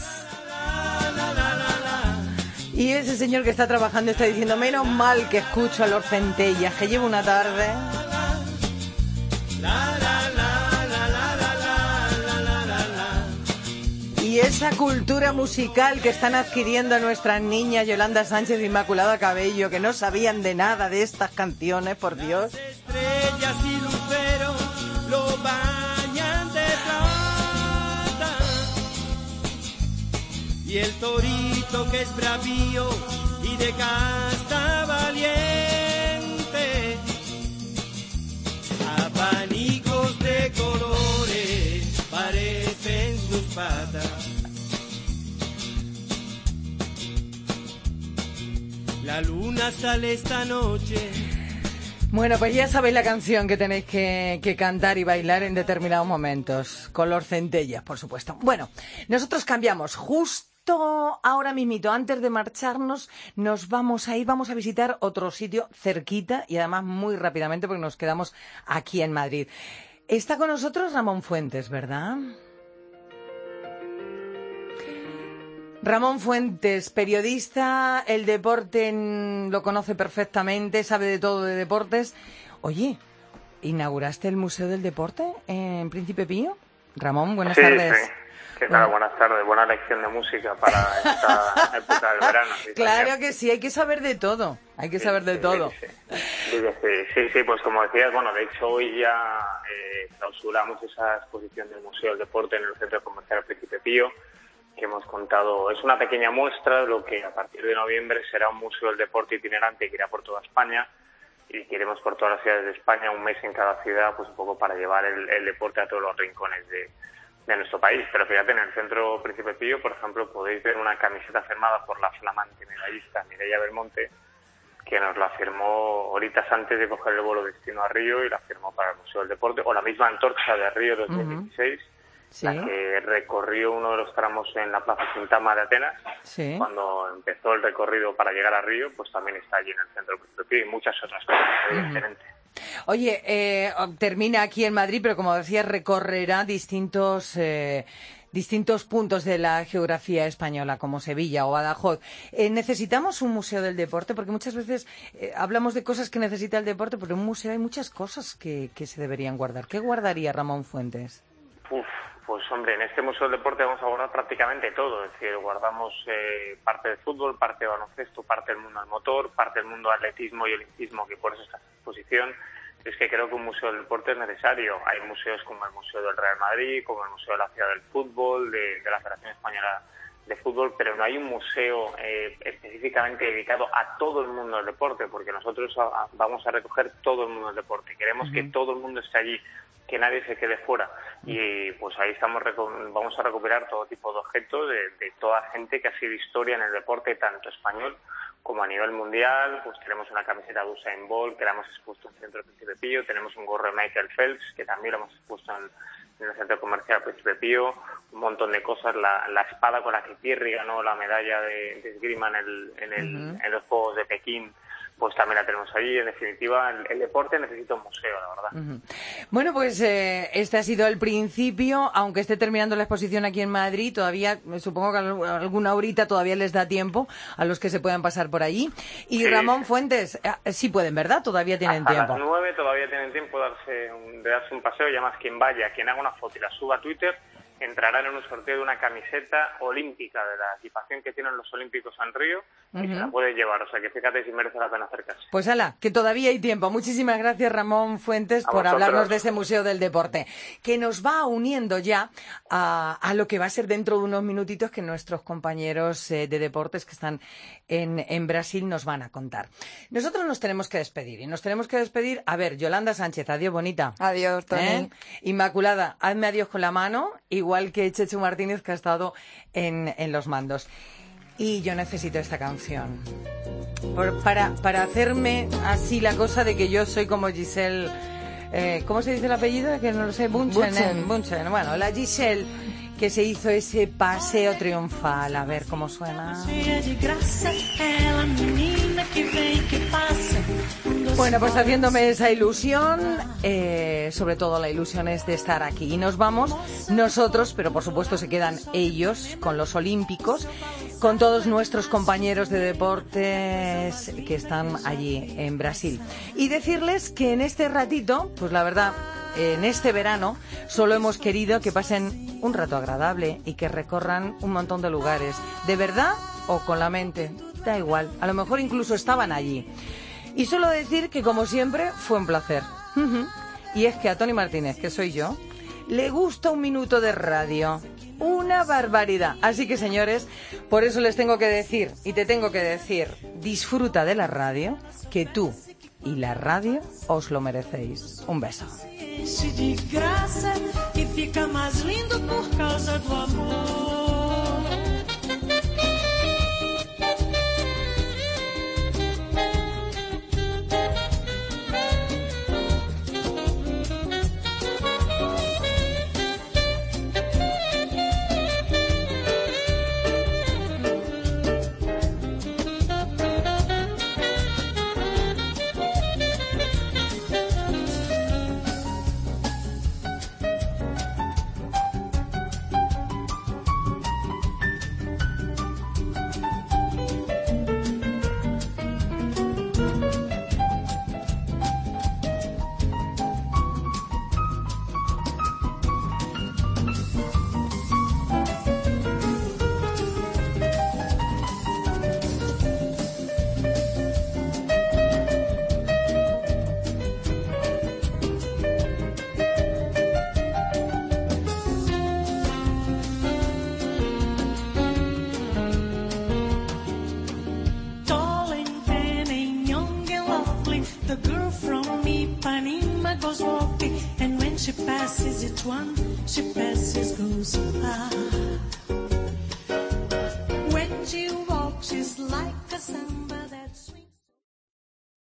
Y ese señor que está trabajando está diciendo, menos mal que escucho a los centellas, que llevo una tarde. Y esa cultura musical que están adquiriendo nuestras niñas Yolanda Sánchez e Inmaculada Cabello, que no sabían de nada de estas canciones, por Dios. Las estrellas y luceros lo bañan de plata. Y el torito que es bravío y de casta valiente, abanicos de colores parecen sus patas. La luna sale esta noche. Bueno, pues ya sabéis la canción que tenéis que, que cantar y bailar en determinados momentos. Con los centellas, por supuesto. Bueno, nosotros cambiamos justo ahora mismito, antes de marcharnos, nos vamos a ir, vamos a visitar otro sitio cerquita y además muy rápidamente porque nos quedamos aquí en Madrid. Está con nosotros Ramón Fuentes, ¿verdad? Ramón Fuentes, periodista, el deporte lo conoce perfectamente, sabe de todo de deportes. Oye, ¿inauguraste el Museo del Deporte en Príncipe Pío? Ramón, buenas sí, tardes. Sí. ¿Qué tal? Buenas tardes. Buena lección de música para esta época del verano. Sí, claro también. que sí, hay que saber de todo. Hay que sí, saber de sí, todo. Sí sí. Sí, sí, sí, pues como decías, bueno, de hecho hoy ya eh, clausuramos esa exposición del Museo del Deporte en el Centro Comercial Príncipe Pío, que hemos contado. Es una pequeña muestra de lo que a partir de noviembre será un Museo del Deporte itinerante que irá por toda España, y que iremos por todas las ciudades de España, un mes en cada ciudad, pues un poco para llevar el, el deporte a todos los rincones de de nuestro país. Pero fíjate, en el Centro Príncipe Pío, por ejemplo, podéis ver una camiseta firmada por la flamante medallista Mireia Belmonte, que nos la firmó horitas antes de coger el vuelo destino a Río y la firmó para el Museo del Deporte, o la misma antorcha de Río dos mil dieciséis, uh-huh. sí. la que recorrió uno de los tramos en la Plaza Sintama de Atenas, sí. cuando empezó el recorrido para llegar a Río, pues también está allí en el Centro Príncipe Pío, y muchas otras cosas, uh-huh. evidentemente. Oye, eh, termina aquí en Madrid, pero como decías, recorrerá distintos eh, distintos puntos de la geografía española, como Sevilla o Badajoz. Eh, ¿Necesitamos un museo del deporte? Porque muchas veces eh, hablamos de cosas que necesita el deporte, pero en un museo hay muchas cosas que, que se deberían guardar. ¿Qué guardaría Ramón Fuentes? Uf, pues hombre, en este Museo del Deporte vamos a guardar prácticamente todo. Es decir, guardamos eh, parte del fútbol, parte de baloncesto, parte del mundo del motor, parte del mundo del atletismo y olimpismo, que por eso está en exposición. Es que creo que un museo del deporte es necesario. Hay museos como el Museo del Real Madrid, como el Museo de la Ciudad del Fútbol, de, de la Federación Española de Fútbol, pero no hay un museo eh, específicamente dedicado a todo el mundo del deporte, porque nosotros a, a, vamos a recoger todo el mundo del deporte. Queremos uh-huh. que todo el mundo esté allí, que nadie se quede fuera. Y pues ahí estamos vamos a recuperar todo tipo de objetos de, de toda gente que ha sido historia en el deporte, tanto español como a nivel mundial. Pues tenemos una camiseta de Usain Bolt que la hemos expuesto en el Centro Príncipe Pío, tenemos un gorro de Michael Phelps que también lo hemos expuesto en, en el Centro Comercial Príncipe Pío, un montón de cosas, la, la espada con la que Thierry ganó la medalla de, de esgrima en, el, en, el, uh-huh. en los Juegos de Pekín, pues también la tenemos allí. En definitiva, el, el deporte necesita un museo, la verdad. Uh-huh. Bueno, pues eh, este ha sido el principio. Aunque esté terminando la exposición aquí en Madrid, todavía, supongo que alguna horita todavía les da tiempo a los que se puedan pasar por allí. Y sí. Ramón Fuentes, eh, sí pueden, ¿verdad? Todavía tienen Hasta tiempo. A las nueve todavía tienen tiempo de darse, un, de darse un paseo, y además quien vaya, quien haga una foto y la suba a Twitter, entrarán en un sorteo de una camiseta olímpica, de la equipación que tienen los olímpicos en Río, y uh-huh. se la puede llevar. O sea que fíjate si merece la pena acercarse. Pues ala, que todavía hay tiempo. Muchísimas gracias, Ramón Fuentes, a por vosotros. hablarnos de ese Museo del Deporte, que nos va uniendo ya a, a lo que va a ser dentro de unos minutitos que nuestros compañeros eh, de deportes que están en, en Brasil nos van a contar. Nosotros nos tenemos que despedir, y nos tenemos que despedir. A ver, Yolanda Sánchez, adiós, bonita. Adiós, Tony. ¿Eh? Inmaculada, hazme adiós con la mano, igual que Chechu Martínez, que ha estado en, en los mandos. Y yo necesito esta canción Por, para, para hacerme así la cosa de que yo soy como Giselle, eh, ¿cómo se dice el apellido? Que no lo sé, Bunchen, Bunchen. ¿eh? Bunchen. Bueno, la Giselle que se hizo ese paseo triunfal. A ver cómo suena. Bueno, pues haciéndome esa ilusión, eh, sobre todo la ilusión es de estar aquí. Y nos vamos nosotros, pero por supuesto se quedan ellos con los olímpicos, con todos nuestros compañeros de deportes que están allí en Brasil. Y decirles que en este ratito, pues la verdad, en este verano, solo hemos querido que pasen un rato agradable y que recorran un montón de lugares. ¿De verdad o con la mente? Da igual, a lo mejor incluso estaban allí. Y solo decir que, como siempre, fue un placer. Y es que a Tony Martínez, que soy yo, le gusta un minuto de radio. Una barbaridad. Así que, señores, por eso les tengo que decir, y te tengo que decir, disfruta de la radio, que tú y la radio os lo merecéis. Un beso. De graça que fica mais lindo por causa do amor. passes each one, she passes goes by. When she walks, she's like a sun.